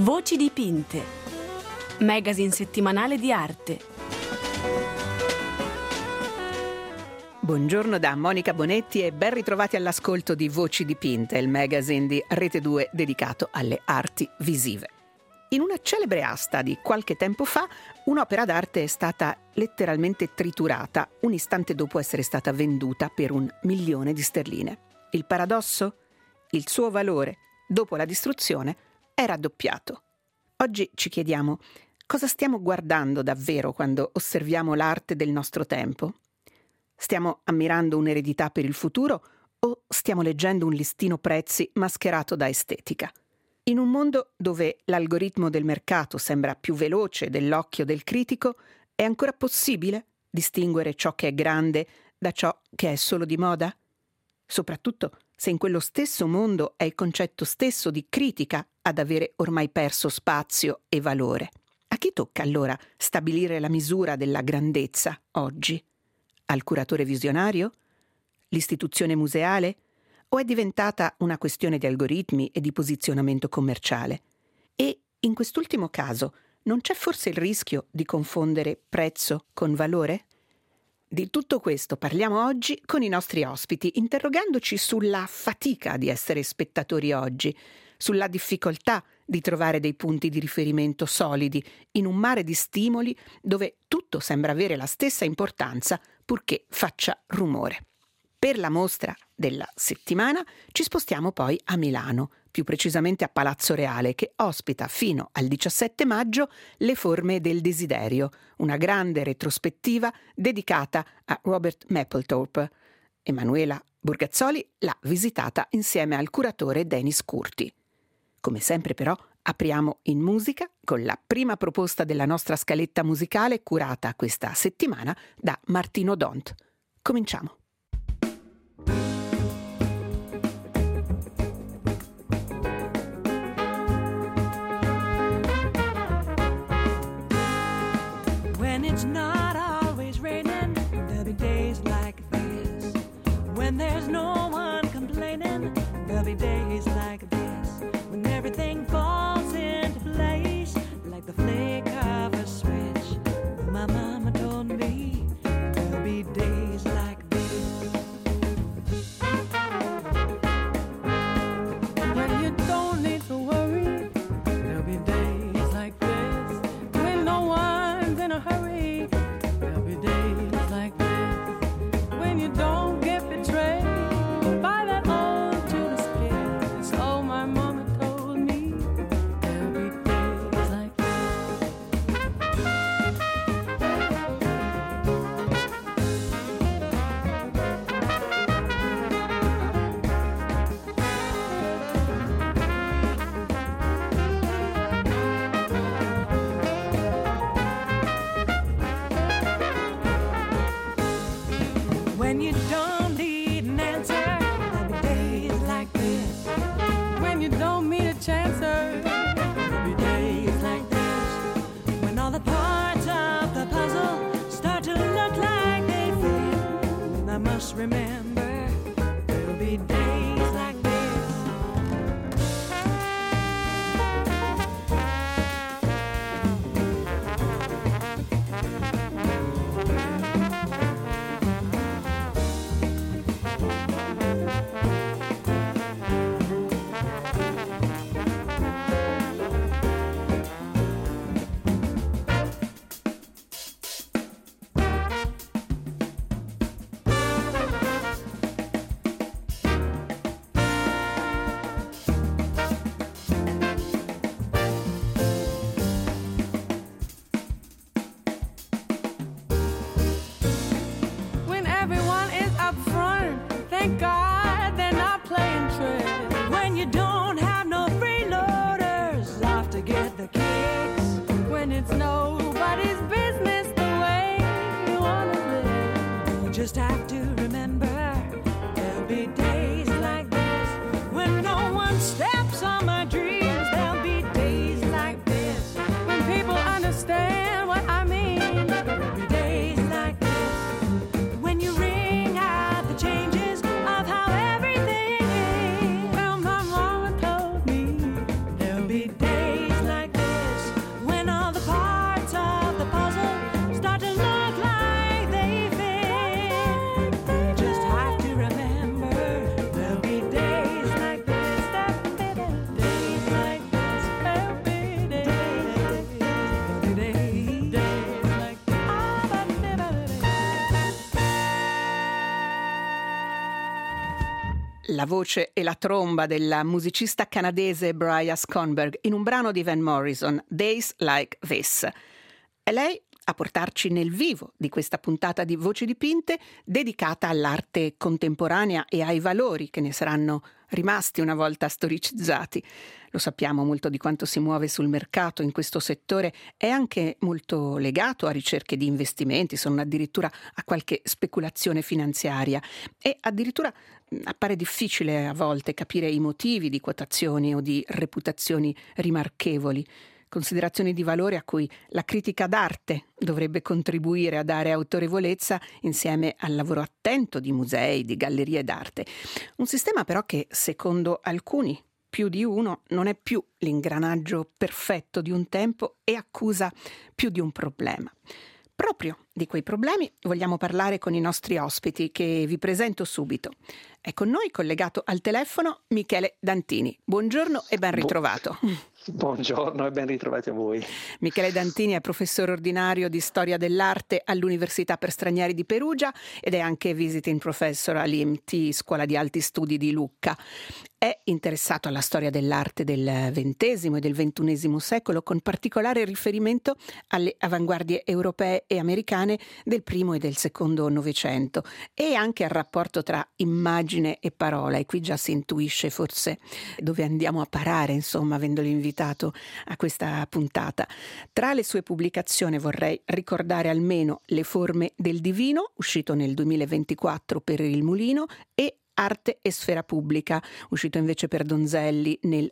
Voci dipinte, magazine settimanale di arte. Buongiorno da Monica Bonetti e ben ritrovati all'ascolto di Voci dipinte, il magazine di Rete 2 dedicato alle arti visive. In una celebre asta di qualche tempo fa, un'opera d'arte è stata letteralmente triturata un istante dopo essere stata venduta per 1 milione di sterline. Il paradosso? Il suo valore, dopo la distruzione, è raddoppiato. Oggi ci chiediamo cosa stiamo guardando davvero quando osserviamo l'arte del nostro tempo? Stiamo ammirando un'eredità per il futuro o stiamo leggendo un listino prezzi mascherato da estetica? In un mondo dove l'algoritmo del mercato sembra più veloce dell'occhio del critico, è ancora possibile distinguere ciò che è grande da ciò che è solo di moda? Soprattutto se in quello stesso mondo è il concetto stesso di critica ad avere ormai perso spazio e valore. A chi tocca allora stabilire la misura della grandezza oggi? Al curatore visionario? L'istituzione museale? O è diventata una questione di algoritmi e di posizionamento commerciale? E in quest'ultimo caso non c'è forse il rischio di confondere prezzo con valore? Di tutto questo parliamo oggi con i nostri ospiti, interrogandoci sulla fatica di essere spettatori oggi, sulla difficoltà di trovare dei punti di riferimento solidi in un mare di stimoli dove tutto sembra avere la stessa importanza purché faccia rumore. Per la mostra della settimana ci spostiamo poi a Milano, più precisamente a Palazzo Reale, che ospita fino al 17 maggio Le forme del desiderio, una grande retrospettiva dedicata a Robert Mapplethorpe. Emanuela Burgazzoli l'ha visitata insieme al curatore Denis Curti. Come sempre però apriamo in musica con la prima proposta della nostra scaletta musicale curata questa settimana da Martino Dont. Cominciamo. When it's not always raining, there'll be days like this. When there's no one complaining, there'll be days like this. When everything falls into place, like the flick of a switch. My mama told me there'll be days like this. When you don't need to worry, there'll be days like this. When no one's in a hurry, there'll be days like this. When you don't get betrayed by that old Judas kid. So my mama told me there'll be days like when you don't need an answer, there'll be days like this. When you don't meet a chancer, there'll be days like this. When all the parts of the puzzle start to look like they fit, I must remember there'll be days like this. When everyone is up front, thank God they're not playing tricks. When you don't have no freeloaders off to get the kicks. When it's nobody's business the way you wanna live. You just have to remember there'll be days like this. When no one steps on my dreams, there'll be days like this. When people understand what I mean, there'll be days like this. When you ring out the changes of how everything is. Well, my mama told me there'll be days like la voce e la tromba della musicista canadese Brian Skonberg in un brano di Van Morrison, Days Like This. È lei a portarci nel vivo di questa puntata di Voci dipinte dedicata all'arte contemporanea e ai valori che ne saranno rimasti una volta storicizzati. Lo sappiamo, molto di quanto si muove sul mercato in questo settore è anche molto legato a ricerche di investimenti, sono addirittura a qualche speculazione finanziaria e addirittura appare difficile a volte capire i motivi di quotazioni o di reputazioni rimarchevoli. Considerazioni di valore a cui la critica d'arte dovrebbe contribuire a dare autorevolezza insieme al lavoro attento di musei, di gallerie d'arte. Un sistema però che, secondo alcuni, più di uno, non è più l'ingranaggio perfetto di un tempo e accusa più di un problema. Proprio di quei problemi vogliamo parlare con i nostri ospiti, che vi presento subito. È con noi, collegato al telefono, Michele Dantini. Buongiorno e ben ritrovato. Buongiorno e ben ritrovati a voi. Michele Dantini è professore ordinario di storia dell'arte all'Università per Stranieri di Perugia ed è anche visiting professor all'IMT, Scuola di Alti Studi di Lucca. È interessato alla storia dell'arte del XX e del XXI secolo, con particolare riferimento alle avanguardie europee e americane del primo e del secondo Novecento e anche al rapporto tra immagine e parola. E qui già si intuisce forse dove andiamo a parare, insomma, avendolo invitato a questa puntata. Tra le sue pubblicazioni vorrei ricordare almeno Le forme del divino, uscito nel 2024 per Il Mulino, e Arte e sfera pubblica, uscito invece per Donzelli nel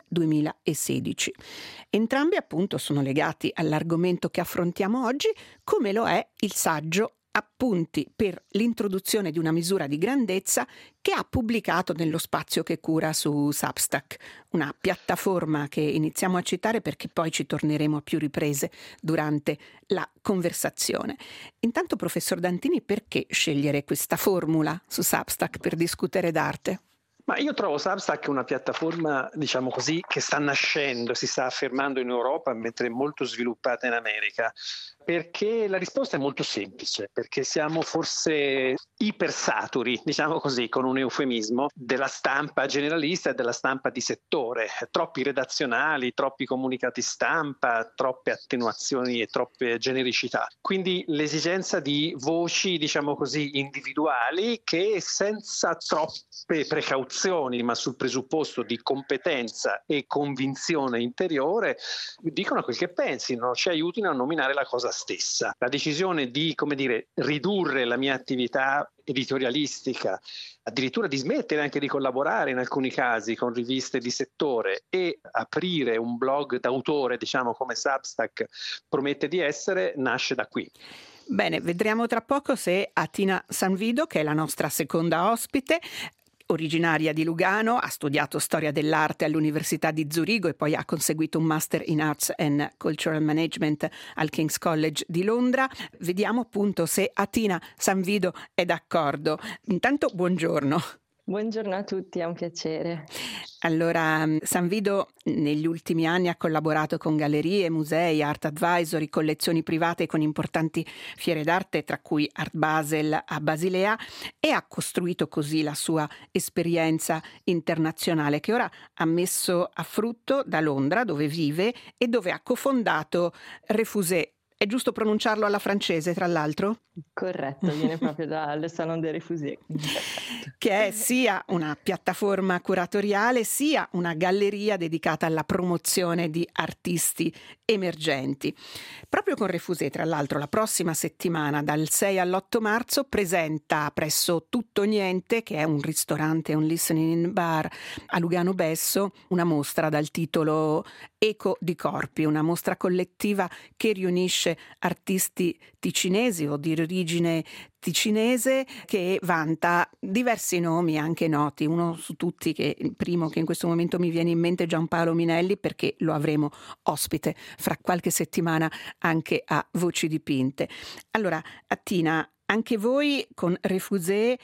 2016. Entrambi appunto sono legati all'argomento che affrontiamo oggi, come lo è il saggio Appunti per l'introduzione di una misura di grandezza, che ha pubblicato nello spazio che cura su Substack, una piattaforma che iniziamo a citare perché poi ci torneremo a più riprese durante la conversazione. Intanto, professor Dantini, perché scegliere questa formula su Substack per discutere d'arte? Ma io trovo Substack una piattaforma, diciamo così, che sta nascendo, si sta affermando in Europa, mentre è molto sviluppata in America. Perché la risposta è molto semplice, perché siamo forse ipersaturi, diciamo così, con un eufemismo, della stampa generalista e della stampa di settore. Troppi redazionali, troppi comunicati stampa, troppe attenuazioni e troppe genericità. Quindi l'esigenza di voci, diciamo così, individuali che senza troppe precauzioni, ma sul presupposto di competenza e convinzione interiore, dicono quel che pensino, ci aiutino a nominare la cosa stessa. La decisione di, ridurre la mia attività editorialistica, addirittura di smettere anche di collaborare in alcuni casi con riviste di settore e aprire un blog d'autore, diciamo come Substack promette di essere, nasce da qui. Bene, vedremo tra poco se Atina Sanvido, che è la nostra seconda ospite, originaria di Lugano, ha studiato storia dell'arte all'Università di Zurigo e poi ha conseguito un Master in Arts and Cultural Management al King's College di Londra. Vediamo appunto se Atina Sanvido è d'accordo. Intanto buongiorno. Buongiorno a tutti, è un piacere. Allora, Sanvido negli ultimi anni ha collaborato con gallerie, musei, art advisory, collezioni private con importanti fiere d'arte, tra cui Art Basel a Basilea, e ha costruito così la sua esperienza internazionale, che ora ha messo a frutto da Londra, dove vive e dove ha cofondato Refusé. È giusto pronunciarlo alla francese, tra l'altro? Corretto, viene proprio dal Salon des Refusés. Che è sia una piattaforma curatoriale sia una galleria dedicata alla promozione di artisti emergenti. Proprio con Refusé, tra l'altro, la prossima settimana, dal 6 all'8 marzo, presenta presso Tutto Niente, che è un ristorante, un listening bar a Lugano Besso, una mostra dal titolo Eco di Corpi, una mostra collettiva che riunisce artisti ticinesi o di origine ticinese, che vanta diversi nomi anche noti. Uno su tutti, che il primo che in questo momento mi viene in mente, è Giampaolo Minelli, perché lo avremo ospite fra qualche settimana anche a Voci dipinte. Allora, Atina, anche voi con Refusé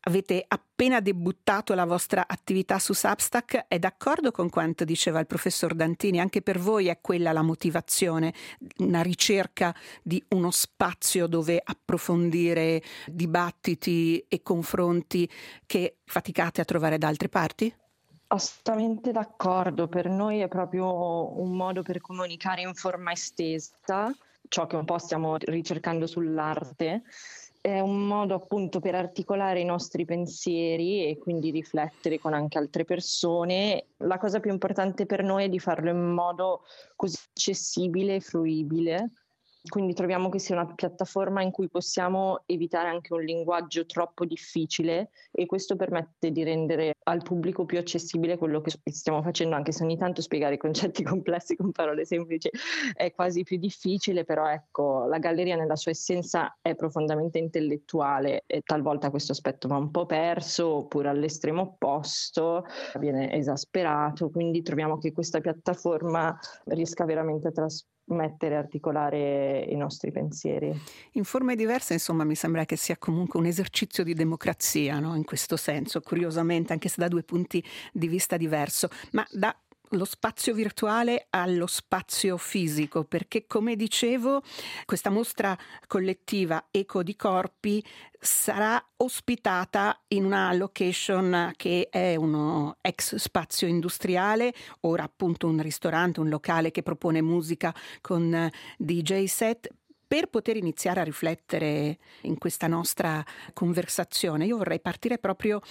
avete appena debuttato la vostra attività su Substack. È d'accordo con quanto diceva il professor Dantini? Anche per voi è quella la motivazione, una ricerca di uno spazio dove approfondire dibattiti e confronti che faticate a trovare da altre parti? Assolutamente d'accordo, per noi è proprio un modo per comunicare in forma estesa, ciò che un po' stiamo ricercando sull'arte. È un modo appunto per articolare i nostri pensieri e quindi riflettere con anche altre persone. La cosa più importante per noi è di farlo in modo così accessibile e fruibile. Quindi troviamo che sia una piattaforma in cui possiamo evitare anche un linguaggio troppo difficile, e questo permette di rendere al pubblico più accessibile quello che stiamo facendo, anche se ogni tanto spiegare i concetti complessi con parole semplici è quasi più difficile. Però ecco, la galleria nella sua essenza è profondamente intellettuale e talvolta questo aspetto va un po' perso, oppure all'estremo opposto viene esasperato. Quindi troviamo che questa piattaforma riesca veramente a trasmettere e articolare i nostri pensieri. In forme diverse, insomma, mi sembra che sia comunque un esercizio di democrazia, no? In questo senso, curiosamente, anche se da due punti di vista diverso, ma dallo spazio virtuale allo spazio fisico, perché come dicevo questa mostra collettiva Eco di Corpi sarà ospitata in una location che è uno ex spazio industriale, ora appunto un ristorante, un locale che propone musica con DJ set. Per poter iniziare a riflettere in questa nostra conversazione, io vorrei partire proprio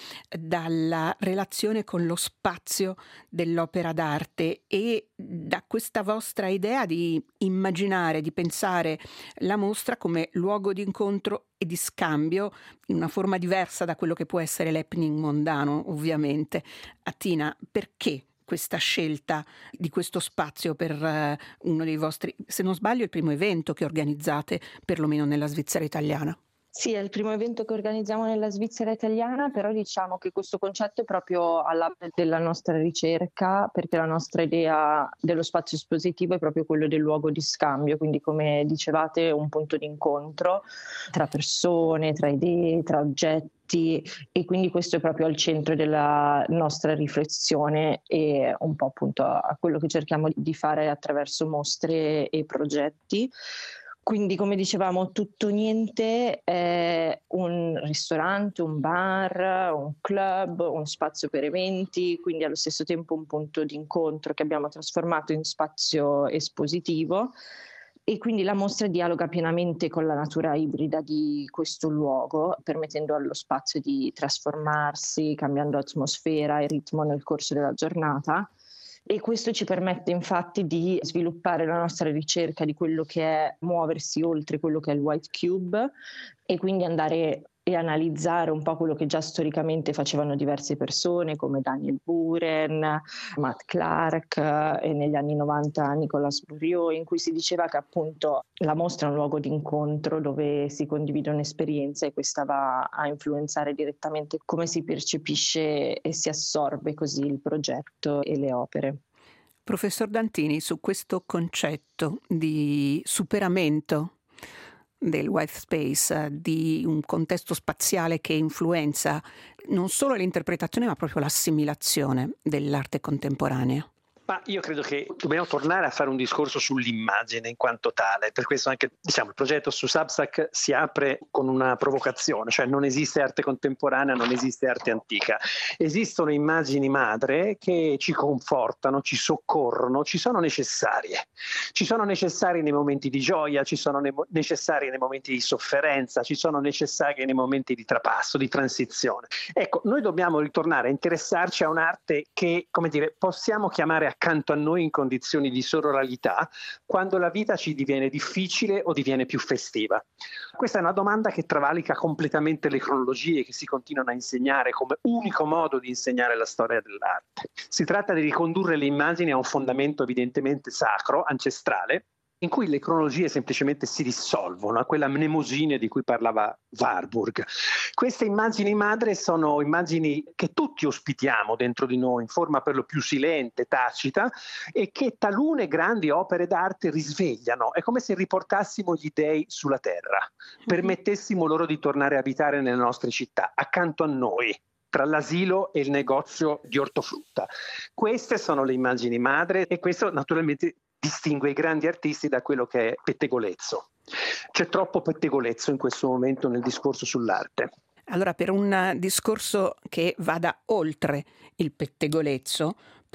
dalla relazione con lo spazio dell'opera d'arte e da questa vostra idea di immaginare, di pensare la mostra come luogo di incontro e di scambio in una forma diversa da quello che può essere l'happening mondano, ovviamente. Atina, perché questa scelta di questo spazio per uno dei vostri, se non sbaglio, il primo evento che organizzate perlomeno nella Svizzera italiana? Sì, è il primo evento che organizziamo nella Svizzera italiana, però diciamo che questo concetto è proprio alla base della nostra ricerca, perché la nostra idea dello spazio espositivo è proprio quello del luogo di scambio, quindi come dicevate un punto di incontro tra persone, tra idee, tra oggetti, e quindi questo è proprio al centro della nostra riflessione e un po' appunto a quello che cerchiamo di fare attraverso mostre e progetti. Quindi, come dicevamo, Tutto Niente è un ristorante, un bar, un club, uno spazio per eventi, quindi allo stesso tempo un punto di incontro che abbiamo trasformato in spazio espositivo. E quindi la mostra dialoga pienamente con la natura ibrida di questo luogo, permettendo allo spazio di trasformarsi, cambiando atmosfera e ritmo nel corso della giornata. E questo ci permette infatti di sviluppare la nostra ricerca di quello che è muoversi oltre quello che è il white cube, e quindi andare e analizzare un po' quello che già storicamente facevano diverse persone come Daniel Buren, Matt Clark e negli anni 90 Nicolas Bourriaud, in cui si diceva che appunto la mostra è un luogo di incontro dove si condividono esperienze, e questa va a influenzare direttamente come si percepisce e si assorbe così il progetto e le opere. Professor Dantini, su questo concetto di superamento del white space, di un contesto spaziale che influenza non solo l'interpretazione ma proprio l'assimilazione dell'arte contemporanea. Ma io credo che dobbiamo tornare a fare un discorso sull'immagine in quanto tale, per questo anche il progetto su Substack si apre con una provocazione, cioè non esiste arte contemporanea, non esiste arte antica, esistono immagini madre che ci confortano, ci soccorrono, ci sono necessarie nei momenti di gioia, ci sono necessarie nei momenti di sofferenza, ci sono necessarie nei momenti di trapasso, di transizione. Ecco, noi dobbiamo ritornare a interessarci a un'arte che, possiamo chiamare accanto a noi in condizioni di sororalità quando la vita ci diviene difficile o diviene più festiva. Questa è una domanda che travalica completamente le cronologie che si continuano a insegnare come unico modo di insegnare la storia dell'arte. Si tratta di ricondurre le immagini a un fondamento evidentemente sacro, ancestrale, in cui le cronologie semplicemente si dissolvono, a quella mnemosine di cui parlava Warburg. Queste immagini madre sono immagini che tutti ospitiamo dentro di noi in forma per lo più silente, tacita, e che talune grandi opere d'arte risvegliano. È come se riportassimo gli dei sulla terra, permettessimo loro di tornare a abitare nelle nostre città, accanto a noi, tra l'asilo e il negozio di ortofrutta. Queste sono le immagini madre e questo naturalmente distingue i grandi artisti da quello che è pettegolezzo. C'è troppo pettegolezzo in questo momento nel discorso sull'arte. Allora, per un discorso che vada oltre il pettegolezzo,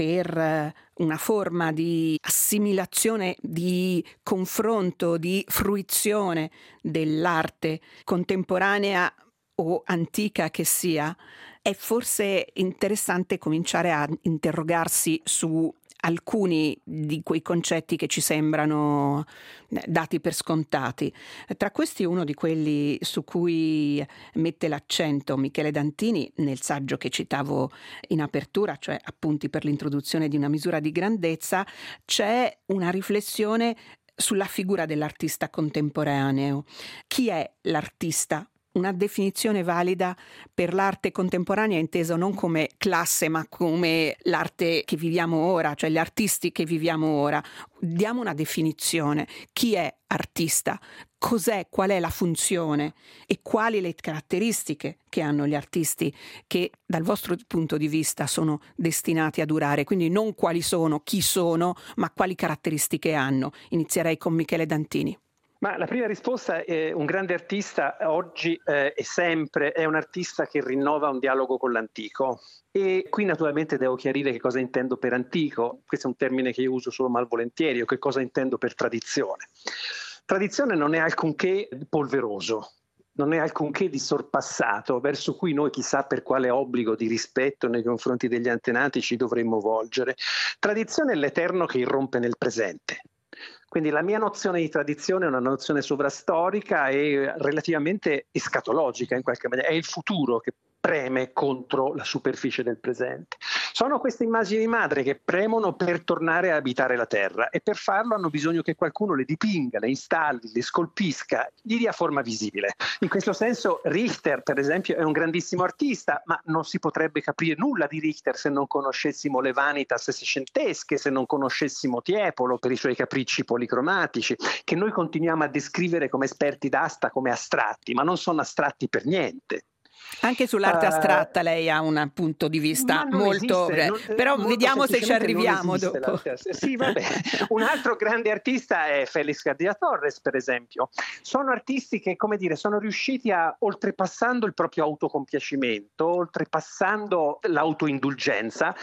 per una forma di assimilazione, di confronto, di fruizione dell'arte contemporanea o antica che sia, è forse interessante cominciare a interrogarsi su alcuni di quei concetti che ci sembrano dati per scontati. Tra questi uno di quelli su cui mette l'accento Michele Dantini nel saggio che citavo in apertura, cioè Appunti per l'introduzione di una misura di grandezza, c'è una riflessione sulla figura dell'artista contemporaneo. Chi è l'artista? Una definizione valida per l'arte contemporanea intesa non come classe ma come l'arte che viviamo ora, cioè gli artisti che viviamo ora. Diamo una definizione. Chi è artista? Cos'è? Qual è la funzione? E quali le caratteristiche che hanno gli artisti che dal vostro punto di vista sono destinati a durare? Quindi non quali sono, chi sono, ma quali caratteristiche hanno. Inizierei con Michele Dantini. Ma la prima risposta è: un grande artista oggi e sempre è un artista che rinnova un dialogo con l'antico. E qui naturalmente devo chiarire che cosa intendo per antico. Questo è un termine che io uso solo malvolentieri, o che cosa intendo per tradizione. Tradizione non è alcunché polveroso, non è alcunché di sorpassato, verso cui noi chissà per quale obbligo di rispetto nei confronti degli antenati ci dovremmo volgere. Tradizione è l'eterno che irrompe nel presente. Quindi la mia nozione di tradizione è una nozione sovrastorica e relativamente escatologica in qualche maniera. È il futuro che preme contro la superficie del presente. Sono queste immagini madre che premono per tornare a abitare la terra e per farlo hanno bisogno che qualcuno le dipinga, le installi, le scolpisca, gli dia forma visibile. In questo senso Richter, per esempio, è un grandissimo artista, ma non si potrebbe capire nulla di Richter se non conoscessimo le vanitas seicentesche, se non conoscessimo Tiepolo per i suoi capricci policromatici, che noi continuiamo a descrivere come esperti d'asta, come astratti, ma non sono astratti per niente. Anche sull'arte astratta lei ha un punto di vista molto... però molto vediamo se ci arriviamo dopo. Sì, vabbè. Un altro grande artista è Félix García Torres, per esempio. Sono artisti che, come dire, sono riusciti a, oltrepassando il proprio autocompiacimento, oltrepassando l'autoindulgenza,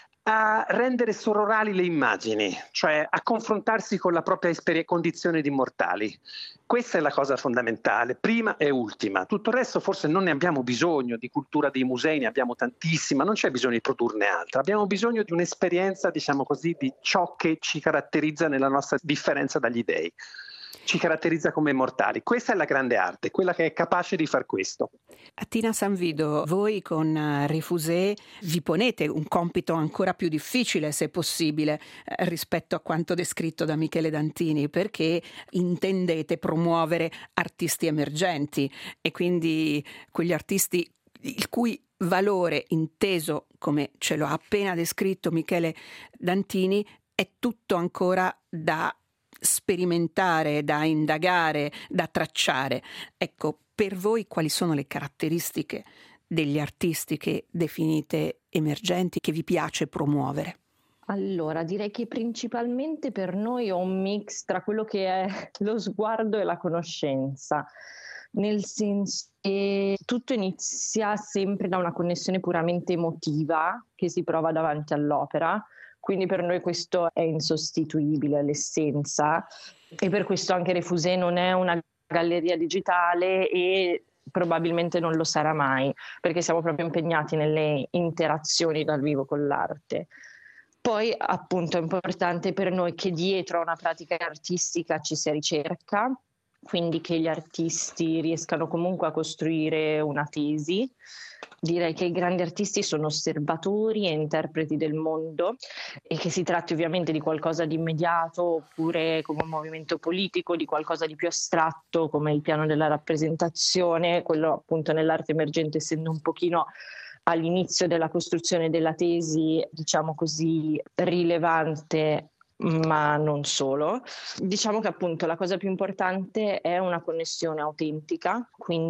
a rendere sororali le immagini, cioè a confrontarsi con la propria condizione di mortali. Questa è la cosa fondamentale, prima e ultima. Tutto il resto forse non ne abbiamo bisogno, di cultura dei musei ne abbiamo tantissima, non c'è bisogno di produrne altra. Abbiamo bisogno di un'esperienza, diciamo così, di ciò che ci caratterizza nella nostra differenza dagli dei. Ci caratterizza come mortali. Questa è la grande arte, quella che è capace di far questo. Tina Sanvido, voi con Refusé vi ponete un compito ancora più difficile, se possibile, rispetto a quanto descritto da Michele Dantini, perché intendete promuovere artisti emergenti e quindi quegli artisti il cui valore inteso, come ce lo ha appena descritto Michele Dantini, è tutto ancora da sperimentare, da indagare, da tracciare. Ecco, per voi quali sono le caratteristiche degli artisti che definite emergenti, che vi piace promuovere? Allora, direi che principalmente per noi è un mix tra quello che è lo sguardo e la conoscenza, nel senso che tutto inizia sempre da una connessione puramente emotiva che si prova davanti all'opera. Quindi per noi questo è insostituibile, all'essenza, e per questo anche Refusé non è una galleria digitale e probabilmente non lo sarà mai, perché siamo proprio impegnati nelle interazioni dal vivo con l'arte. Poi appunto è importante per noi che dietro a una pratica artistica ci sia ricerca, quindi che gli artisti riescano comunque a costruire una tesi. Direi che i grandi artisti sono osservatori e interpreti del mondo, e che si tratti ovviamente di qualcosa di immediato oppure come un movimento politico, di qualcosa di più astratto come il piano della rappresentazione, quello appunto nell'arte emergente essendo un pochino all'inizio della costruzione della tesi, diciamo così, rilevante, ma non solo. Diciamo che appunto la cosa più importante è una connessione autentica,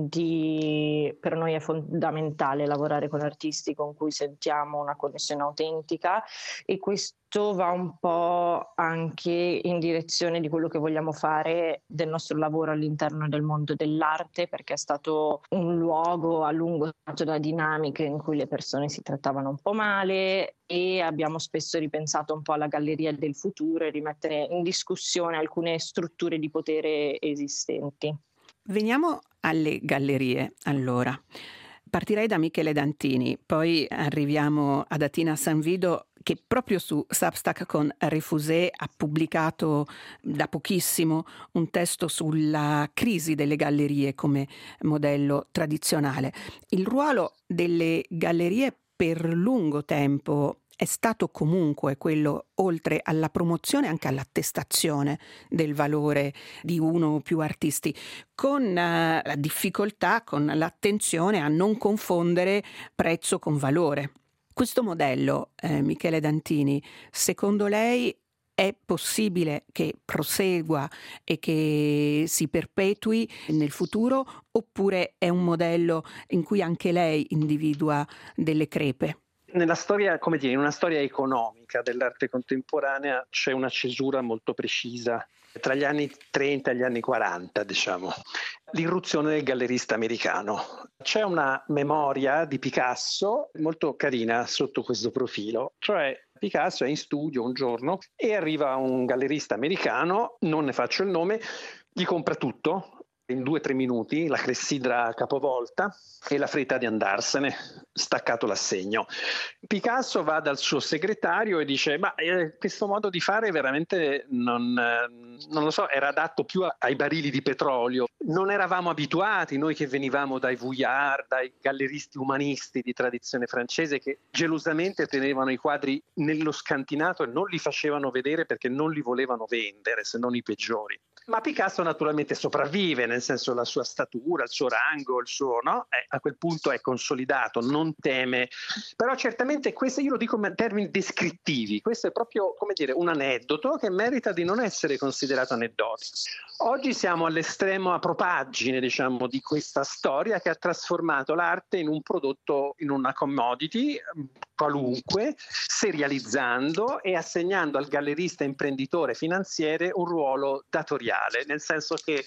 quindi per noi è fondamentale lavorare con artisti con cui sentiamo una connessione autentica, e questo va un po' anche in direzione di quello che vogliamo fare del nostro lavoro all'interno del mondo dell'arte, perché è stato un luogo a lungo stato da dinamiche in cui le persone si trattavano un po' male, e abbiamo spesso ripensato un po' alla galleria del futuro e rimettere in discussione alcune strutture di potere esistenti. Veniamo alle gallerie, allora. Partirei da Michele Dantini, poi arriviamo ad Atina Sanvido, che proprio su Substack con Refusé ha pubblicato da pochissimo un testo sulla crisi delle gallerie come modello tradizionale. Il ruolo delle gallerie per lungo tempo è stato comunque quello, oltre alla promozione, anche all'attestazione del valore di uno o più artisti, con la difficoltà, con l'attenzione a non confondere prezzo con valore. Questo modello, Michele Dantini, secondo lei è possibile che prosegua e che si perpetui nel futuro, oppure è un modello in cui anche lei individua delle crepe? Nella storia, come dire, in una storia economica dell'arte contemporanea c'è una cesura molto precisa tra gli anni 30 e gli anni 40, diciamo. L'irruzione del gallerista americano. C'è una memoria di Picasso molto carina sotto questo profilo, cioè Picasso è in studio un giorno e arriva un gallerista americano, non ne faccio il nome, gli compra tutto, in 2-3 minuti, la clessidra capovolta e la fretta di andarsene, staccato l'assegno. Picasso va dal suo segretario e dice: ma questo modo di fare veramente non lo so, era adatto più ai barili di petrolio. Non eravamo abituati, noi che venivamo dai Vuillard, dai galleristi umanisti di tradizione francese, che gelosamente tenevano i quadri nello scantinato e non li facevano vedere perché non li volevano vendere, se non i peggiori. Ma Picasso naturalmente sopravvive, nel senso la sua statura, il suo rango, il suo, no? A quel punto è consolidato, non teme. Però certamente questo, io lo dico in termini descrittivi, questo è proprio, come dire, un aneddoto che merita di non essere considerato aneddotico. Oggi siamo all'estremo, a propaggine, diciamo, di questa storia che ha trasformato l'arte in un prodotto, in una commodity qualunque, serializzando e assegnando al gallerista imprenditore finanziere un ruolo datoriale, nel senso che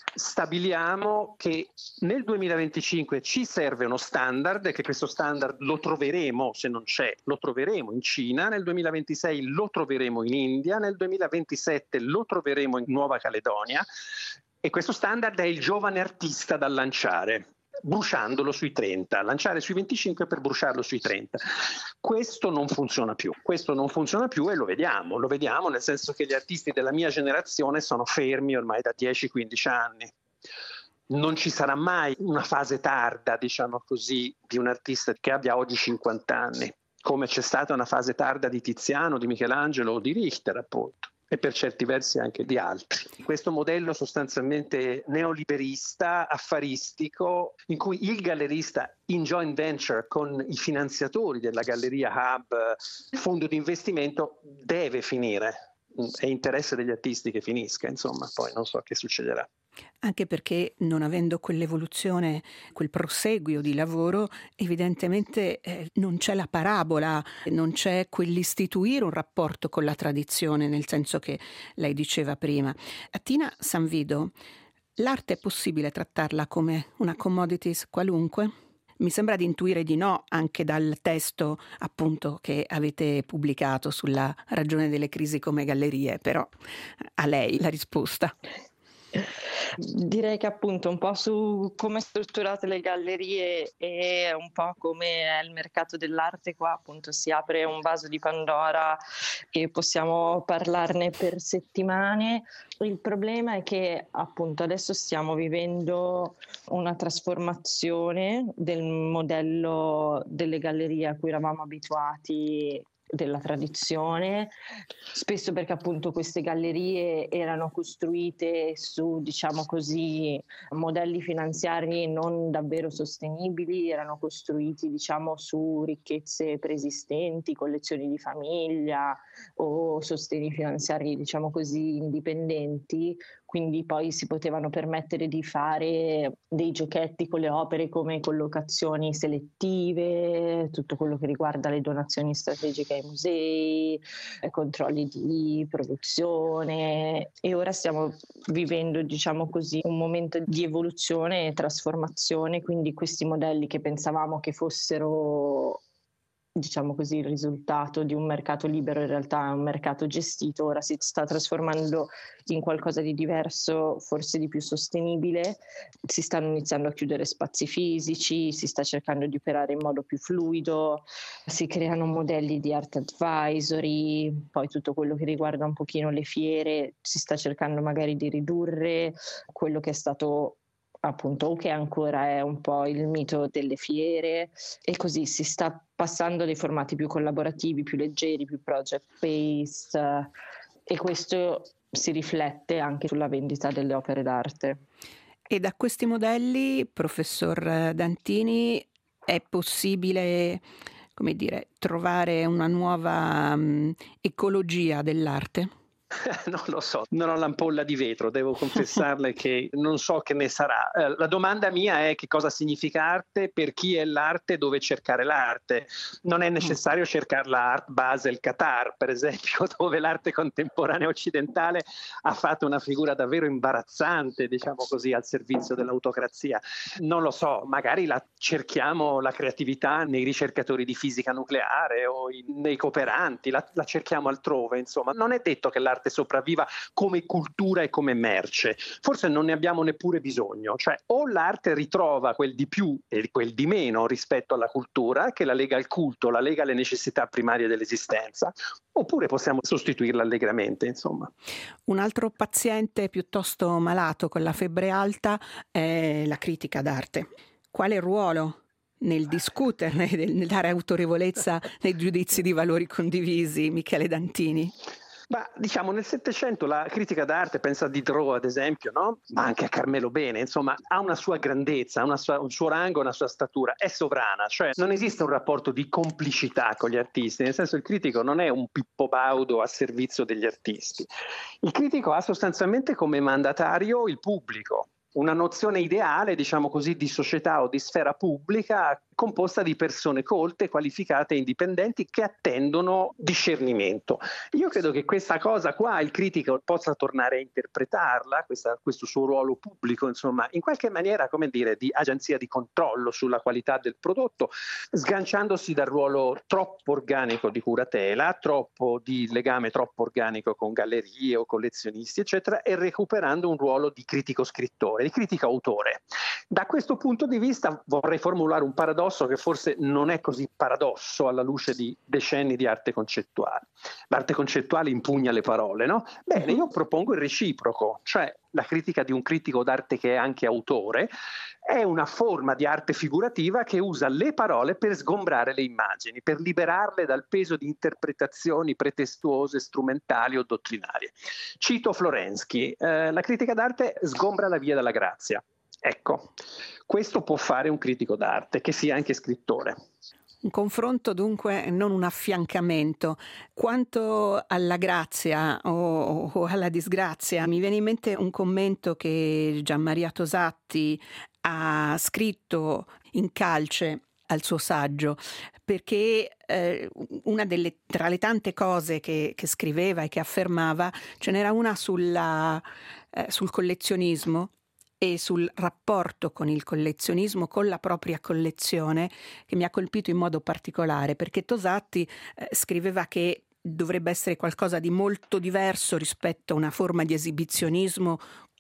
stabiliamo che nel 2025 ci serve uno standard e che questo standard lo troveremo, se non c'è, lo troveremo in Cina, nel 2026 lo troveremo in India, nel 2027 lo troveremo in Nuova Caledonia, e questo standard è il giovane artista da lanciare, bruciandolo sui 30, lanciare sui 25 per bruciarlo sui 30. Questo non funziona più e lo vediamo nel senso che gli artisti della mia generazione sono fermi ormai da 10-15 anni. Non ci sarà mai una fase tarda, diciamo così, di un artista che abbia oggi 50 anni, come c'è stata una fase tarda di Tiziano, di Michelangelo o di Richter, appunto, e per certi versi anche di altri. Questo modello sostanzialmente neoliberista, affaristico, in cui il gallerista in joint venture con i finanziatori della galleria Hub, il fondo di investimento, deve finire. È interesse degli artisti che finisca, insomma, poi non so che succederà. Anche perché non avendo quell'evoluzione, quel proseguio di lavoro, evidentemente non c'è la parabola, non c'è quell'istituire un rapporto con la tradizione, nel senso che lei diceva prima. Atina Sanvido, l'arte è possibile trattarla come una commodities qualunque? Mi sembra di intuire di no, anche dal testo appunto che avete pubblicato sulla ragione delle crisi come gallerie, però a lei la risposta. Direi che appunto un po' su come strutturate le gallerie e un po' come è il mercato dell'arte qua, appunto si apre un vaso di Pandora e possiamo parlarne per settimane. Il problema è che appunto adesso stiamo vivendo una trasformazione del modello delle gallerie a cui eravamo abituati, della tradizione, spesso perché appunto queste gallerie erano costruite su, diciamo così, modelli finanziari non davvero sostenibili, erano costruiti, diciamo, su ricchezze preesistenti, collezioni di famiglia o sostegni finanziari, diciamo così, indipendenti. Quindi poi si potevano permettere di fare dei giochetti con le opere come collocazioni selettive, tutto quello che riguarda le donazioni strategiche ai musei, controlli di produzione, e ora stiamo vivendo, diciamo così, un momento di evoluzione e trasformazione, quindi questi modelli che pensavamo che fossero, diciamo così, il risultato di un mercato libero, in realtà è un mercato gestito, ora si sta trasformando in qualcosa di diverso, forse di più sostenibile. Si stanno iniziando a chiudere spazi fisici, si sta cercando di operare in modo più fluido, si creano modelli di art advisory, poi tutto quello che riguarda un pochino le fiere, si sta cercando magari di ridurre quello che è stato appunto, o che ancora è un po' il mito delle fiere, e così si sta passando a dei formati più collaborativi, più leggeri, più project-based, e questo si riflette anche sulla vendita delle opere d'arte. E da questi modelli, professor Dantini, è possibile, come dire, trovare una nuova ecologia dell'arte? Non lo so, non ho l'ampolla di vetro, devo confessarle che non so che ne sarà. La domanda mia è: che cosa significa arte? Per chi è l'arte? Dove cercare l'arte? Non è necessario cercarla a Art Basel, Qatar, per esempio, dove l'arte contemporanea occidentale ha fatto una figura davvero imbarazzante, diciamo così, al servizio dell'autocrazia. Non lo so, magari la cerchiamo la creatività nei ricercatori di fisica nucleare o nei cooperanti, la cerchiamo altrove, insomma. Non è detto che l'arte sopravviva come cultura e come merce, forse non ne abbiamo neppure bisogno, cioè o l'arte ritrova quel di più e quel di meno rispetto alla cultura, che la lega al culto, la lega alle necessità primarie dell'esistenza, oppure possiamo sostituirla allegramente, insomma. Un altro paziente piuttosto malato con la febbre alta è la critica d'arte. Quale ruolo nel discuterne, nel dare autorevolezza nei giudizi di valori condivisi, Michele Dantini? Ma diciamo nel Settecento la critica d'arte, pensa a Diderot ad esempio, no? Ma anche a Carmelo Bene, insomma, ha una sua grandezza, un suo rango, una sua statura, è sovrana, cioè non esiste un rapporto di complicità con gli artisti, nel senso il critico non è un Pippo Baudo a servizio degli artisti. Il critico ha sostanzialmente come mandatario il pubblico, una nozione ideale, diciamo così, di società o di sfera pubblica composta di persone colte, qualificate e indipendenti che attendono discernimento. Io credo che questa cosa qua il critico possa tornare a interpretarla, questo suo ruolo pubblico, insomma, in qualche maniera, come dire, di agenzia di controllo sulla qualità del prodotto, sganciandosi dal ruolo troppo organico di curatela, di legame troppo organico con gallerie o collezionisti, eccetera, e recuperando un ruolo di critico scrittore, di critico autore. Da questo punto di vista vorrei formulare un paradosso che forse non è così paradosso alla luce di decenni di arte concettuale. L'arte concettuale impugna le parole, no? Bene, io propongo il reciproco, cioè la critica di un critico d'arte che è anche autore è una forma di arte figurativa che usa le parole per sgombrare le immagini, per liberarle dal peso di interpretazioni pretestuose, strumentali o dottrinarie. Cito Florensky, la critica d'arte sgombra la via della grazia. Ecco, questo può fare un critico d'arte, che sia anche scrittore. Un confronto dunque, non un affiancamento. Quanto alla grazia o alla disgrazia, mi viene in mente un commento che Gianmaria Tosatti ha scritto in calce al suo saggio, perché una tra le tante cose che scriveva e che affermava, ce n'era una sul collezionismo e sul rapporto con il collezionismo, con la propria collezione, che mi ha colpito in modo particolare, perché Tosatti scriveva che dovrebbe essere qualcosa di molto diverso rispetto a una forma di esibizionismo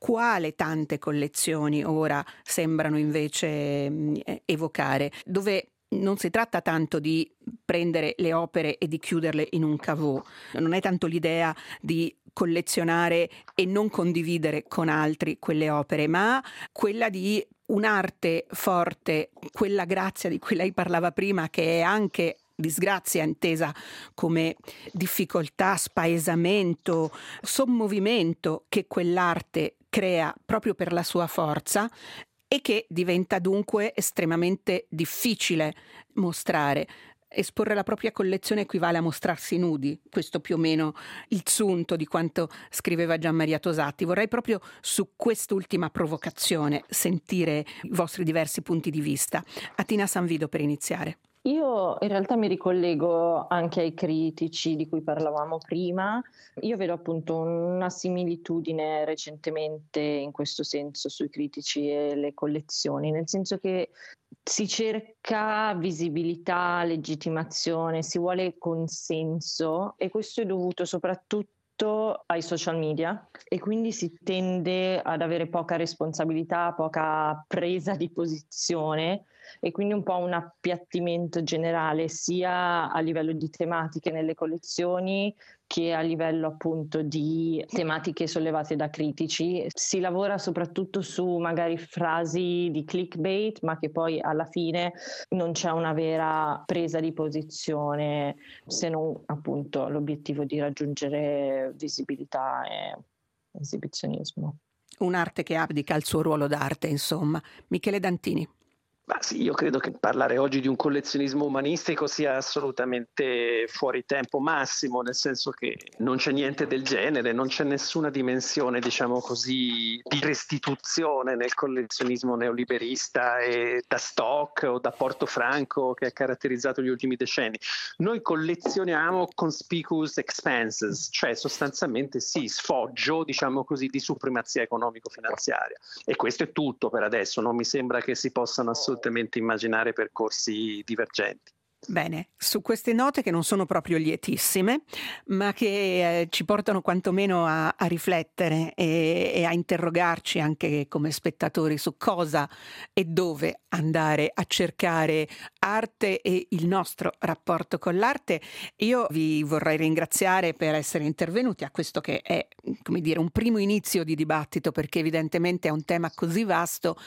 quale tante collezioni ora sembrano invece evocare, dove non si tratta tanto di prendere le opere e di chiuderle in un caveau, non è tanto l'idea di collezionare e non condividere con altri quelle opere, ma quella di un'arte forte, quella grazia di cui lei parlava prima, che è anche disgrazia intesa come difficoltà, spaesamento, sommovimento che quell'arte crea proprio per la sua forza, e che diventa dunque estremamente difficile mostrare. Esporre la propria collezione equivale a mostrarsi nudi, questo più o meno il sunto di quanto scriveva Gian Maria Tosatti. Vorrei proprio su quest'ultima provocazione sentire i vostri diversi punti di vista. Atina Sanvido per iniziare. Io in realtà mi ricollego anche ai critici di cui parlavamo prima. Io vedo appunto una similitudine recentemente in questo senso sui critici e le collezioni, nel senso che si cerca visibilità, legittimazione, si vuole consenso, e questo è dovuto soprattutto ai social media, e quindi si tende ad avere poca responsabilità, poca presa di posizione, e quindi un po' un appiattimento generale sia a livello di tematiche nelle collezioni che a livello appunto di tematiche sollevate da critici. Si lavora soprattutto su magari frasi di clickbait, ma che poi alla fine non c'è una vera presa di posizione, se non appunto l'obiettivo di raggiungere visibilità e esibizionismo. Un'arte che abdica al suo ruolo d'arte, insomma. Michele Dantini. Ma sì, io credo che parlare oggi di un collezionismo umanistico sia assolutamente fuori tempo massimo, nel senso che non c'è niente del genere, non c'è nessuna dimensione, diciamo così, di restituzione nel collezionismo neoliberista e da Stock o da Portofranco che ha caratterizzato gli ultimi decenni. Noi collezioniamo conspicuous expenses, cioè sostanzialmente sì, sfoggio, diciamo così, di supremazia economico-finanziaria. E questo è tutto per adesso, non mi sembra che si possano assolutamente immaginare percorsi divergenti. Bene, su queste note che non sono proprio lietissime, ma che ci portano quantomeno a riflettere e a interrogarci anche come spettatori su cosa e dove andare a cercare arte e il nostro rapporto con l'arte, io vi vorrei ringraziare per essere intervenuti a questo che è, come dire, un primo inizio di dibattito, perché evidentemente è un tema così vasto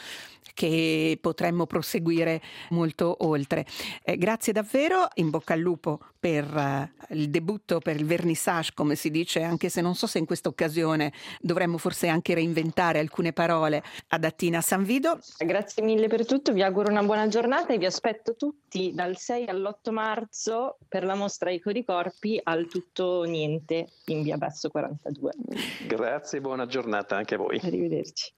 che potremmo proseguire molto oltre. Grazie davvero, in bocca al lupo per il debutto, per il vernissage, come si dice, anche se non so se in questa occasione dovremmo forse anche reinventare alcune parole, ad Atina Sanvido. Grazie mille per tutto, vi auguro una buona giornata e vi aspetto tutti dal 6 all'8 marzo per la mostra Eco di Corpi al Tutto Niente in via Basso 42. Grazie e buona giornata anche a voi. Arrivederci.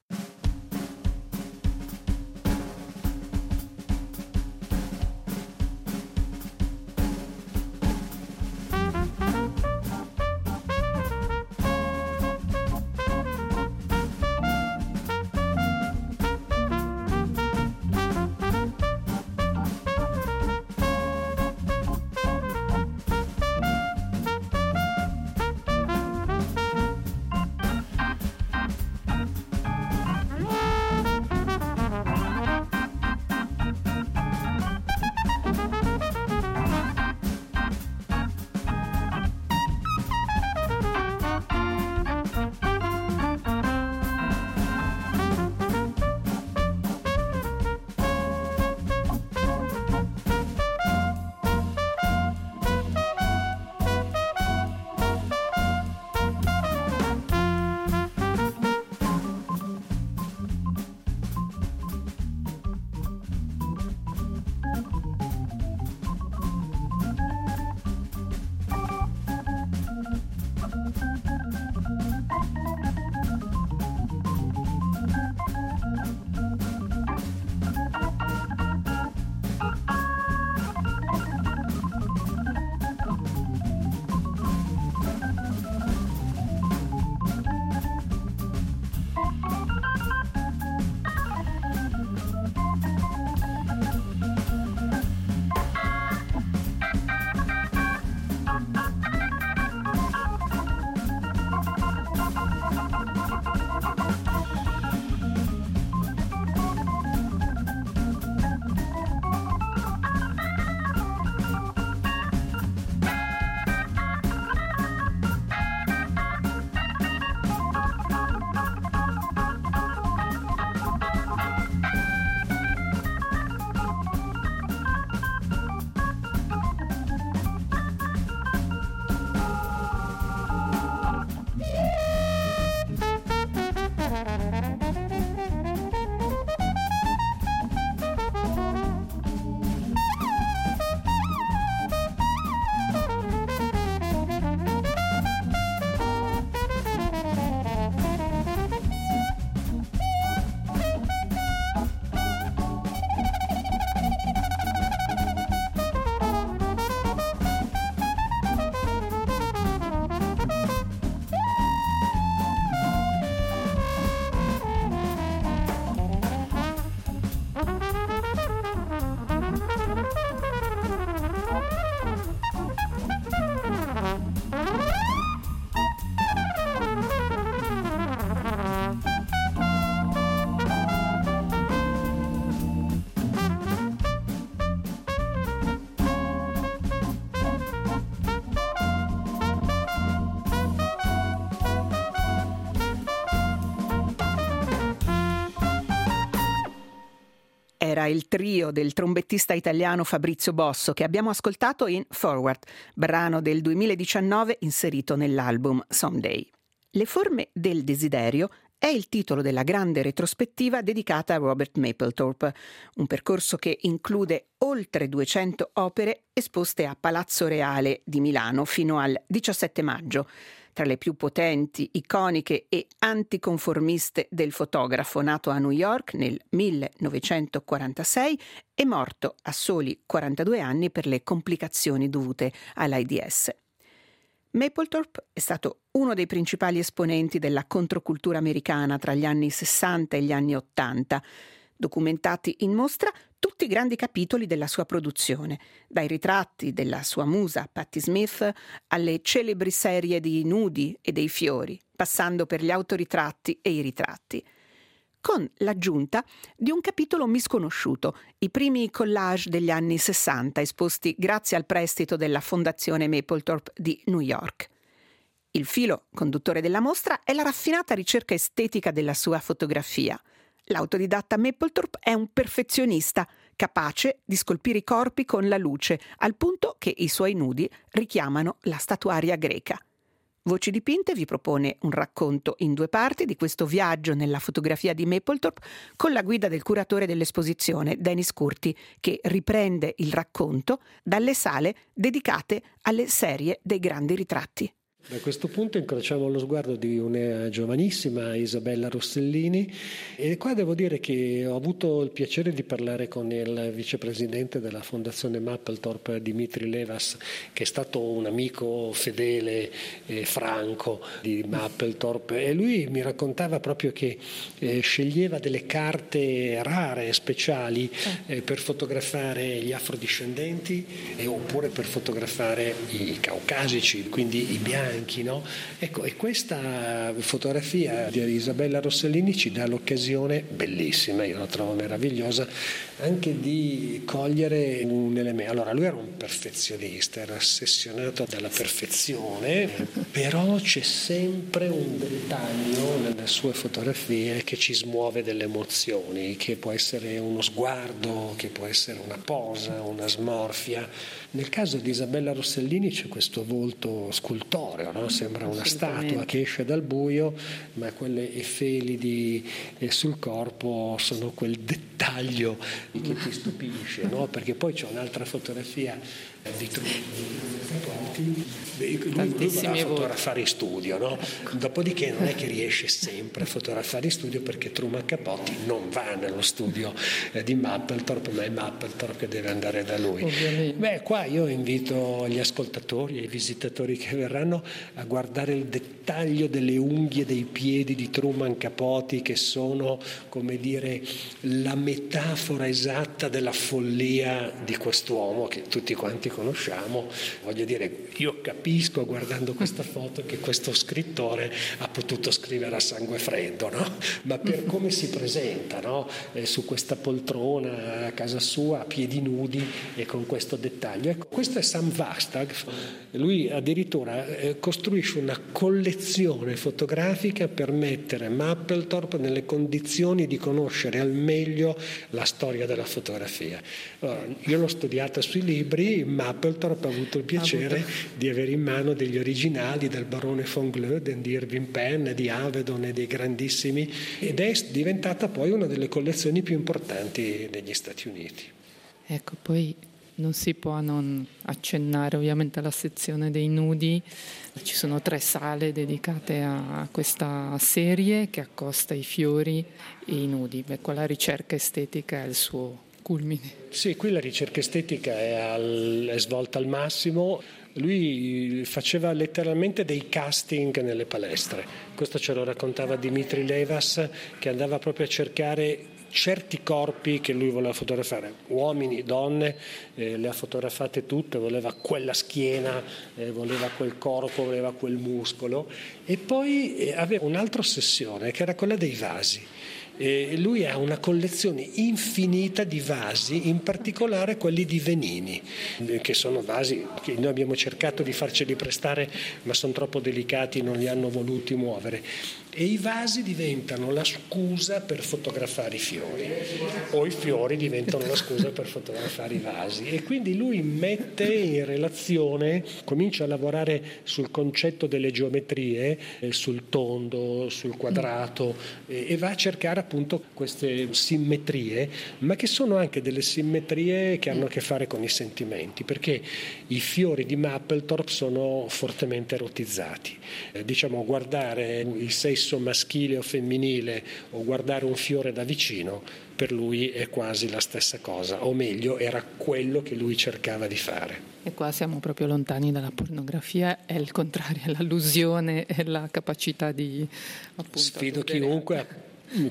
era il trio del trombettista italiano Fabrizio Bosso che abbiamo ascoltato in Forward, brano del 2019 inserito nell'album Someday. Le forme del desiderio è il titolo della grande retrospettiva dedicata a Robert Mapplethorpe, un percorso che include oltre 200 opere esposte a Palazzo Reale di Milano fino al 17 maggio. Tra le più potenti, iconiche e anticonformiste del fotografo nato a New York nel 1946 e morto a soli 42 anni per le complicazioni dovute all'AIDS. Mapplethorpe è stato uno dei principali esponenti della controcultura americana tra gli anni 60 e gli anni 80, documentati in mostra tutti i grandi capitoli della sua produzione, dai ritratti della sua musa Patti Smith alle celebri serie di nudi e dei fiori, passando per gli autoritratti e i ritratti, con l'aggiunta di un capitolo misconosciuto, i primi collage degli anni 60 esposti grazie al prestito della Fondazione Mapplethorpe di New York. Il filo conduttore della mostra è la raffinata ricerca estetica della sua fotografia. L'autodidatta Mapplethorpe è un perfezionista, capace di scolpire i corpi con la luce, al punto che i suoi nudi richiamano la statuaria greca. Voci dipinte vi propone un racconto in 2 parti di questo viaggio nella fotografia di Mapplethorpe con la guida del curatore dell'esposizione, Dennis Curti, che riprende il racconto dalle sale dedicate alle serie dei grandi ritratti. Da questo punto incrociamo lo sguardo di una giovanissima Isabella Rossellini e qua devo dire che ho avuto il piacere di parlare con il vicepresidente della Fondazione Mapplethorpe, Dimitri Levas, che è stato un amico fedele e franco di Mapplethorpe, e lui mi raccontava proprio che sceglieva delle carte rare e speciali per fotografare gli afrodiscendenti oppure per fotografare i caucasici, quindi i bianchi. No? Ecco, e questa fotografia di Isabella Rossellini ci dà l'occasione bellissima, io la trovo meravigliosa, anche di cogliere un elemento. Allora, lui era un perfezionista, era ossessionato dalla perfezione, però c'è sempre un dettaglio nelle sue fotografie che ci smuove delle emozioni, che può essere uno sguardo, che può essere una posa, una smorfia. Nel caso di Isabella Rossellini c'è questo volto scultoreo, no? Sembra una statua che esce dal buio, ma quelle efemidi sul corpo sono quel dettaglio che ti stupisce, no? Perché poi c'è un'altra fotografia di lui va a fotografare in studio, no? Dopodiché non è che riesce sempre a fotografare in studio, perché Truman Capote non va nello studio di Mapplethorpe, ma è Mapplethorpe che deve andare da lui. Beh, qua io invito gli ascoltatori e i visitatori che verranno a guardare il dettaglio delle unghie dei piedi di Truman Capote, che sono, come dire, la metafora esatta della follia di quest'uomo che tutti quanti conosciamo. Voglio dire, io capisco guardando questa foto che questo scrittore ha potuto scrivere a sangue freddo, no? Ma per come si presenta, no? Su questa poltrona a casa sua a piedi nudi e con questo dettaglio. Ecco, questo è Sam Vastag. Lui addirittura costruisce una collezione fotografica per mettere Mapplethorpe nelle condizioni di conoscere al meglio la storia della fotografia. Allora, io l'ho studiata sui libri. Mapplethorpe ha avuto il piacere di avere in mano degli originali del barone von Glöden, di Irving Penn, di Avedon e dei grandissimi, ed è diventata poi una delle collezioni più importanti degli Stati Uniti. Ecco, poi non si può non accennare ovviamente alla sezione dei nudi. Ci sono 3 sale dedicate a questa serie che accosta i fiori e i nudi. Beh, qua la ricerca estetica è il suo culmine. Sì, qui la ricerca estetica è svolta al massimo. Lui faceva letteralmente dei casting nelle palestre. Questo ce lo raccontava Dimitri Levas, che andava proprio a cercare certi corpi che lui voleva fotografare, uomini, donne, le ha fotografate tutte, voleva quella schiena, voleva quel corpo, voleva quel muscolo, e poi aveva un'altra ossessione che era quella dei vasi. Lui ha una collezione infinita di vasi, in particolare quelli di Venini, che sono vasi che noi abbiamo cercato di farceli prestare, ma sono troppo delicati, non li hanno voluti muovere. e i vasi diventano la scusa per fotografare i fiori, o i fiori diventano la scusa per fotografare i vasi, e quindi lui mette in relazione, comincia a lavorare sul concetto delle geometrie, sul tondo, sul quadrato, e va a cercare appunto queste simmetrie, ma che sono anche delle simmetrie che hanno a che fare con i sentimenti, perché i fiori di Mapplethorpe sono fortemente erotizzati. Diciamo, guardare il sesso maschile o femminile o guardare un fiore da vicino per lui è quasi la stessa cosa, o meglio era quello che lui cercava di fare. E qua siamo proprio lontani dalla pornografia, è il contrario, è l'allusione e la capacità di appunto sfido chiunque a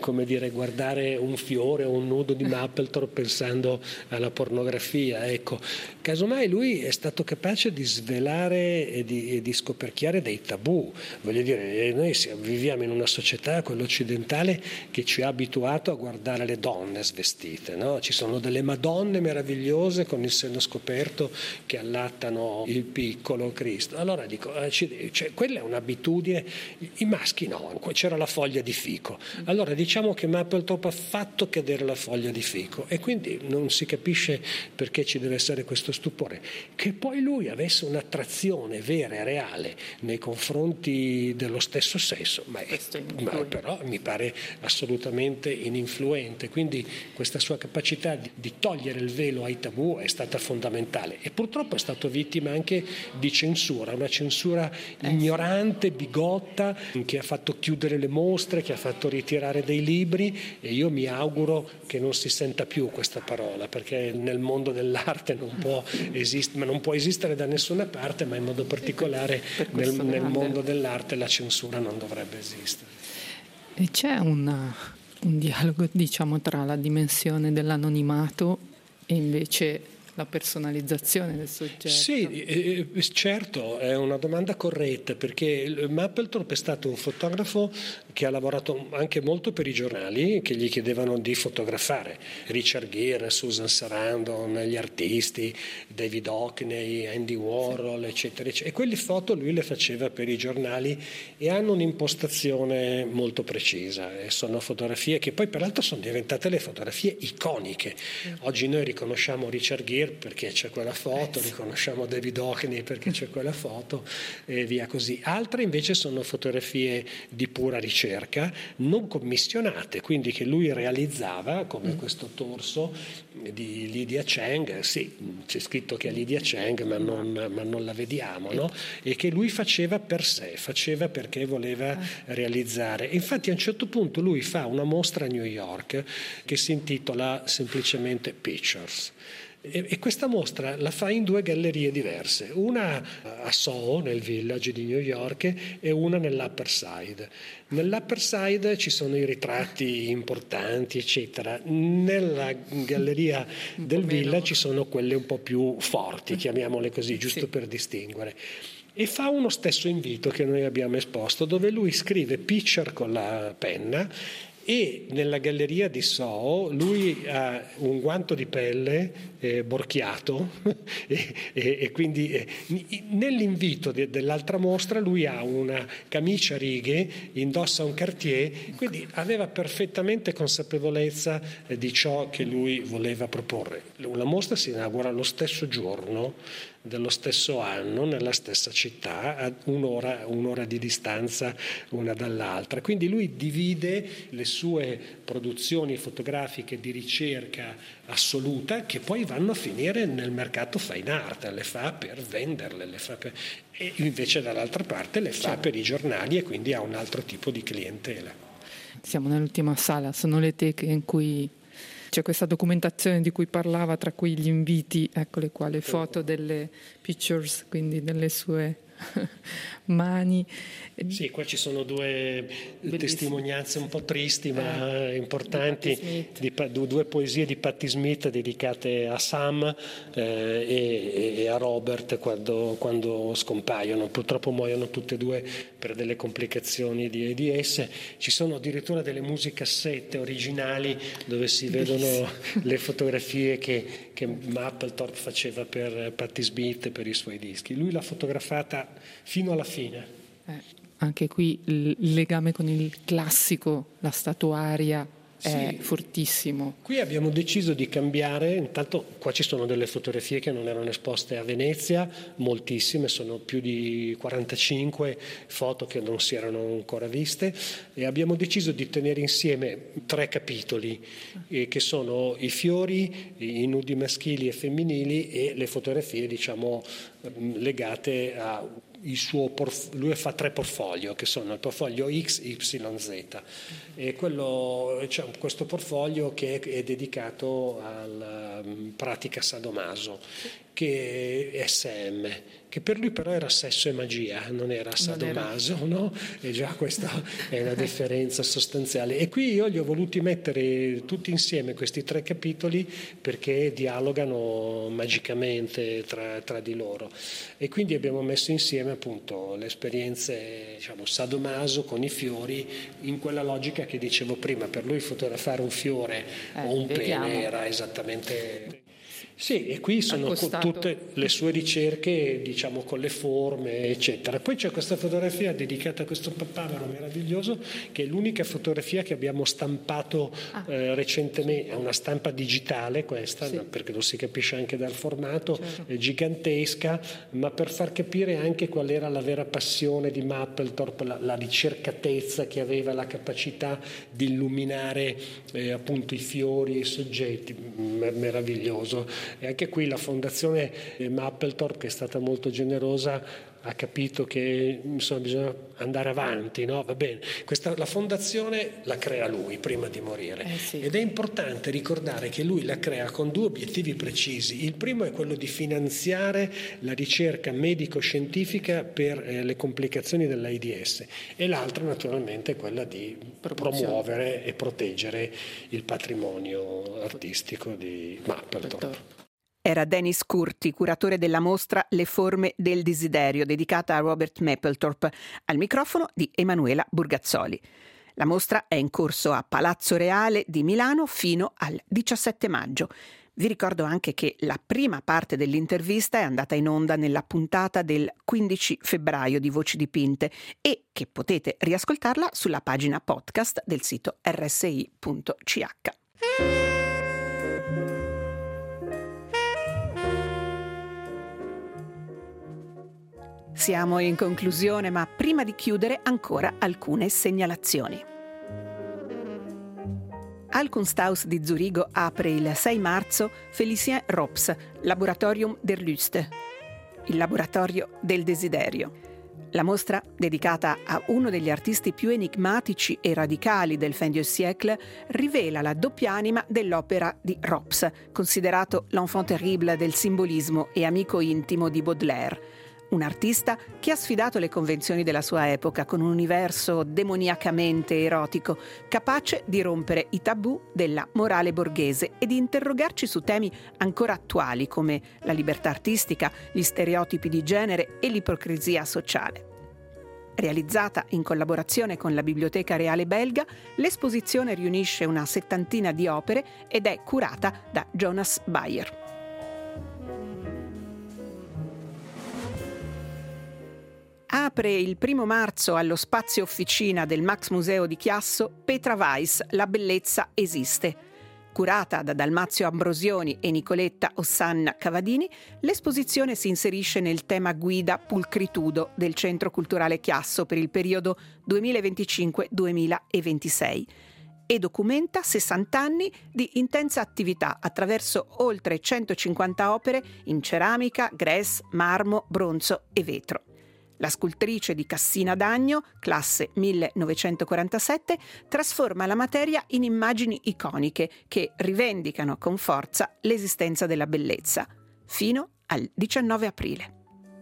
guardare un fiore o un nudo di Mapplethorpe pensando alla pornografia, ecco. Casomai lui è stato capace di svelare e di scoperchiare dei tabù. Voglio dire, noi viviamo in una società, quella occidentale, che ci ha abituato a guardare le donne svestite, no? Ci sono delle madonne meravigliose con il seno scoperto che allattano il piccolo Cristo. Allora dico, quella è un'abitudine, i maschi no, c'era la foglia di fico. Allora diciamo che Mapplethorpe ha fatto cadere la foglia di fico, e quindi non si capisce perché ci deve essere questo stupore. Che poi lui avesse un'attrazione vera e reale nei confronti dello stesso sesso, ma però mi pare assolutamente ininfluente. Quindi questa sua capacità di togliere il velo ai tabù è stata fondamentale, e purtroppo è stato vittima anche di censura, una censura ignorante, bigotta, che ha fatto chiudere le mostre, che ha fatto ritirare dei libri, e io mi auguro che non si senta più questa parola, perché nel mondo dell'arte non può esistere da nessuna parte, ma in modo particolare nel mondo dell'arte la censura non dovrebbe esistere. E c'è un dialogo, diciamo, tra la dimensione dell'anonimato e invece la personalizzazione del soggetto. Sì, certo, è una domanda corretta, perché Mapplethorpe è stato un fotografo che ha lavorato anche molto per i giornali che gli chiedevano di fotografare. Richard Gere, Susan Sarandon, gli artisti, David Hockney, Andy Warhol, eccetera, eccetera. E quelle foto lui le faceva per i giornali e hanno un'impostazione molto precisa. E sono fotografie che poi peraltro sono diventate le fotografie iconiche. Oggi noi riconosciamo Richard Gere perché c'è quella foto, riconosciamo David Hockney perché c'è quella foto, e via così. Altre invece sono fotografie di pura ricerca, non commissionate, quindi che lui realizzava, come questo torso di Lydia Cheng. Sì, c'è scritto che è Lydia Cheng, ma non la vediamo, no? E che lui faceva per sé, faceva perché voleva realizzare. Infatti a un certo punto lui fa una mostra a New York che si intitola semplicemente Pictures. E questa mostra la fa in due gallerie diverse, una a Soho, nel Village di New York, e una nell'Upper Side. Nell'Upper Side ci sono i ritratti importanti, eccetera. Nella galleria del Village ci sono quelle un po' più forti, chiamiamole così, giusto per distinguere. E fa uno stesso invito che noi abbiamo esposto, dove lui scrive picture con la penna, e nella galleria di Soho lui ha un guanto di pelle borchiato e quindi nell'invito dell'altra mostra lui ha una camicia a righe, indossa un Cartier, quindi aveva perfettamente consapevolezza di ciò che lui voleva proporre. La mostra si inaugura lo stesso giorno dello stesso anno, nella stessa città, a un'ora di distanza una dall'altra. Quindi lui divide le sue produzioni fotografiche di ricerca assoluta, che poi vanno a finire nel mercato fine art, le fa per venderle, e invece dall'altra parte le fa per i giornali, e quindi ha un altro tipo di clientela. Siamo nell'ultima sala, sono le teche in cui c'è questa documentazione di cui parlava, tra cui gli inviti, eccole qua, le foto delle pictures, quindi delle sue mani. Sì, qua ci sono due testimonianze un po' tristi ma importanti, due poesie di Patti Smith dedicate a Sam e a Robert quando scompaiono. Purtroppo muoiono tutte e due per delle complicazioni di AIDS. Ci sono addirittura delle musicassette originali dove si vedono le fotografie che Mapplethorpe faceva per Patti Smith, per i suoi dischi. Lui l'ha fotografata fino alla fine. anche qui il legame con il classico, la statuaria, è fortissimo. Qui abbiamo deciso di cambiare. Intanto qua ci sono delle fotografie che non erano esposte a Venezia, moltissime, sono più di 45 foto che non si erano ancora viste, e abbiamo deciso di tenere insieme 3 capitoli che sono i fiori, i nudi maschili e femminili e le fotografie, diciamo, legate a lui fa 3 portfolio, che sono il portfolio X, Y, Z, e questo portfolio che è dedicato alla pratica sadomaso, che è SM, che per lui però era sesso e magia, non era sadomaso, no? E già questa è una differenza sostanziale. E qui io li ho voluti mettere tutti insieme, questi 3 capitoli, perché dialogano magicamente tra di loro. E quindi abbiamo messo insieme appunto le esperienze, diciamo, sadomaso con i fiori, in quella logica che dicevo prima. Per lui fotografare un fiore o un pene era esattamente... Sì, e qui sono tutte le sue ricerche, diciamo, con le forme, eccetera. Poi c'è questa fotografia dedicata a questo papavero meraviglioso, che è l'unica fotografia che abbiamo stampato recentemente. È una stampa digitale questa, perché lo si capisce anche dal formato, è gigantesca, ma per far capire anche qual era la vera passione di Mapplethorpe, la ricercatezza che aveva, la capacità di illuminare appunto i fiori e i soggetti, meraviglioso. E anche qui la fondazione Mapplethorpe, che è stata molto generosa, ha capito che insomma bisogna andare avanti, no? Va bene. La fondazione la crea lui prima di morire, ed è importante ricordare che lui la crea con 2 obiettivi precisi. Il primo è quello di finanziare la ricerca medico-scientifica per le complicazioni dell'AIDS, e l'altro naturalmente è quella di promuovere e proteggere il patrimonio artistico di Mapplethorpe. Era Dennis Curti, curatore della mostra Le forme del desiderio, dedicata a Robert Mapplethorpe, al microfono di Emanuela Burgazzoli. La mostra è in corso a Palazzo Reale di Milano fino al 17 maggio. Vi ricordo anche che la prima parte dell'intervista è andata in onda nella puntata del 15 febbraio di Voci Dipinte e che potete riascoltarla sulla pagina podcast del sito rsi.ch. Siamo in conclusione, ma prima di chiudere ancora alcune segnalazioni. Al Kunsthaus di Zurigo apre il 6 marzo Félicien Rops, Laboratorium der Lüste, il laboratorio del desiderio. La mostra, dedicata a uno degli artisti più enigmatici e radicali del fin du siècle, rivela la doppia anima dell'opera di Rops, considerato l'enfant terrible del simbolismo e amico intimo di Baudelaire. Un artista che ha sfidato le convenzioni della sua epoca con un universo demoniacamente erotico, capace di rompere i tabù della morale borghese e di interrogarci su temi ancora attuali come la libertà artistica, gli stereotipi di genere e l'ipocrisia sociale. Realizzata in collaborazione con la Biblioteca Reale Belga, l'esposizione riunisce una 70 di opere ed è curata da Jonas Bayer. Apre il 1 marzo allo spazio officina del Max Museo di Chiasso Petra Weiss, La bellezza esiste. Curata da Dalmazio Ambrosioni e Nicoletta Ossanna Cavadini, l'esposizione si inserisce nel tema guida Pulcritudo del Centro Culturale Chiasso per il periodo 2025-2026 e documenta 60 anni di intensa attività attraverso oltre 150 opere in ceramica, grès, marmo, bronzo e vetro. La scultrice di Cassina d'Agno, classe 1947, trasforma la materia in immagini iconiche che rivendicano con forza l'esistenza della bellezza, fino al 19 aprile.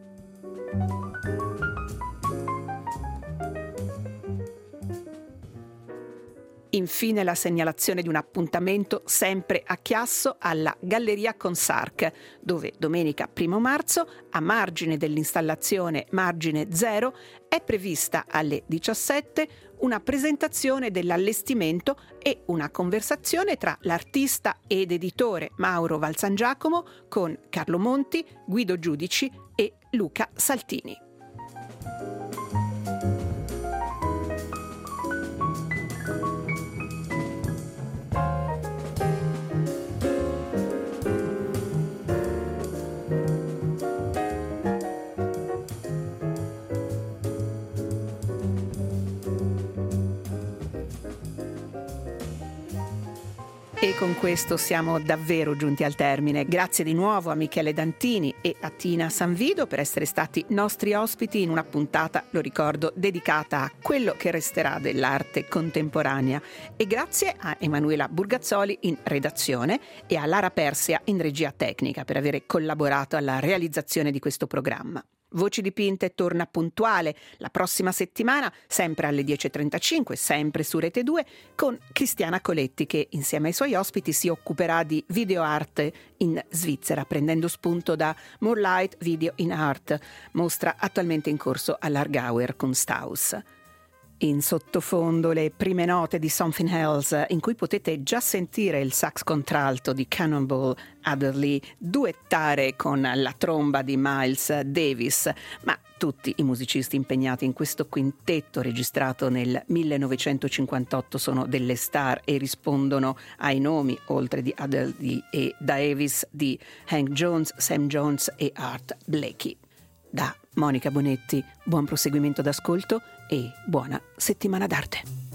Infine la segnalazione di un appuntamento sempre a Chiasso alla Galleria Consarch, dove domenica 1 marzo, a margine dell'installazione Margine Zero, è prevista alle 17 una presentazione dell'allestimento e una conversazione tra l'artista ed editore Mauro Valsangiacomo con Carlo Monti, Guido Giudici e Luca Saltini. E con questo siamo davvero giunti al termine. Grazie di nuovo a Michele Dantini e a Tina Sanvido per essere stati nostri ospiti in una puntata, lo ricordo, dedicata a quello che resterà dell'arte contemporanea. E grazie a Emanuela Burgazzoli in redazione e a Lara Persia in regia tecnica per aver collaborato alla realizzazione di questo programma. Voci dipinte torna puntuale la prossima settimana, sempre alle 10.35, sempre su Rete 2, con Cristiana Coletti che insieme ai suoi ospiti si occuperà di videoarte in Svizzera, prendendo spunto da More Light Video in Art, mostra attualmente in corso all'Aargauer Kunsthaus. In sottofondo le prime note di Something Else, in cui potete già sentire il sax contralto di Cannonball Adderley duettare con la tromba di Miles Davis, ma tutti i musicisti impegnati in questo quintetto registrato nel 1958 sono delle star e rispondono ai nomi, oltre di Adderley e Davis, di Hank Jones, Sam Jones e Art Blakey. Da Monica Bonetti, buon proseguimento d'ascolto e buona settimana d'arte.